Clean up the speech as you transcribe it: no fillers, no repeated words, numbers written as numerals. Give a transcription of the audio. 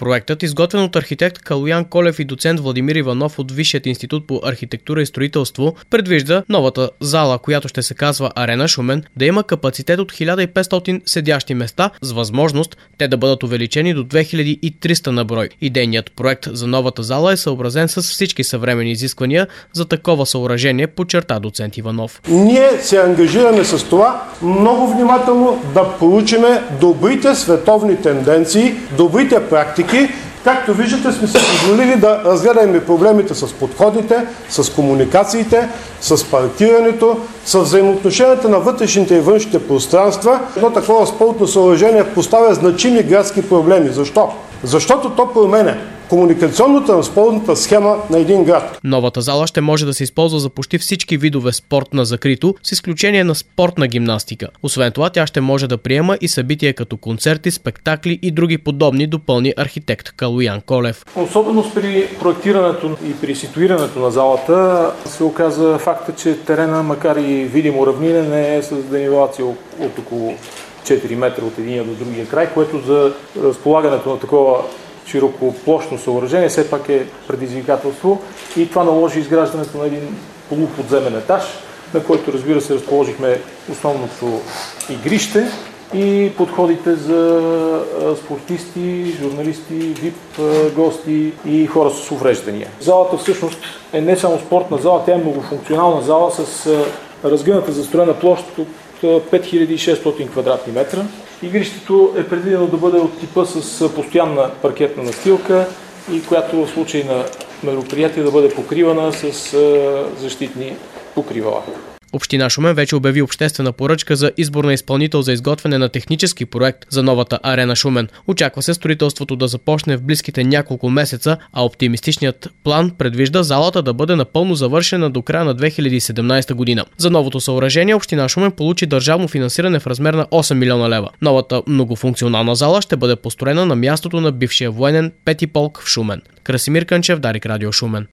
Проектът, изготвен от архитект Калоян Колев и доцент Владимир Иванов от Висшият институт по архитектура и строителство, предвижда новата зала, която ще се казва Арена Шумен, да има капацитет от 1500 седящи места с възможност те да бъдат увеличени до 2300 на брой. Идейният проект за новата зала е съобразен с всички съвременни изисквания за такова съоръжение, подчерта доцент Иванов. Ние се ангажираме с това много внимателно да проучиме добрите световни тенденции, добрите практики. Както виждате, сме се позволили да разгледаме проблемите с подходите, с комуникациите, с паркирането, с взаимоотношенията на вътрешните и външните пространства. Едно такова спортно съоръжение поставя значими градски проблеми. Защо? Защото то променя комуникационната транспортната схема на един град. Новата зала ще може да се използва за почти всички видове спорт на закрито, с изключение на спортна гимнастика. Освен това, тя ще може да приема и събития като концерти, спектакли и други подобни, допълни архитект Калоян Колев. Особеност при проектирането и при ситуирането на залата се оказа факта, че терена, макар и видимо равнинен, не е с денивелация от около 4 метра от единия до другия край, което за разполагането на такова широкоплощно съоръжение все пак е предизвикателство и това наложи изграждането на един полуподземен етаж, на който, разбира се, разположихме основното игрище и подходите за спортисти, журналисти, ВИП гости и хора с увреждания. Залата всъщност е не само спортна зала, тя е многофункционална зала с разгъната застроена площ от 5600 квадратни метра. Игрището е предвидено да бъде от типа с постоянна паркетна настилка и която в случай на мероприятие да бъде покривана с защитни покривала. Община Шумен вече обяви обществена поръчка за избор на изпълнител за изготвяне на технически проект за новата Арена Шумен. Очаква се строителството да започне в близките няколко месеца, а оптимистичният план предвижда залата да бъде напълно завършена до края на 2017 година. За новото съоръжение Община Шумен получи държавно финансиране в размер на 8 милиона лева. Новата многофункционална зала ще бъде построена на мястото на бившия военен 5-ти полк в Шумен. Красимир Кънчев, Дарик Радио Шумен.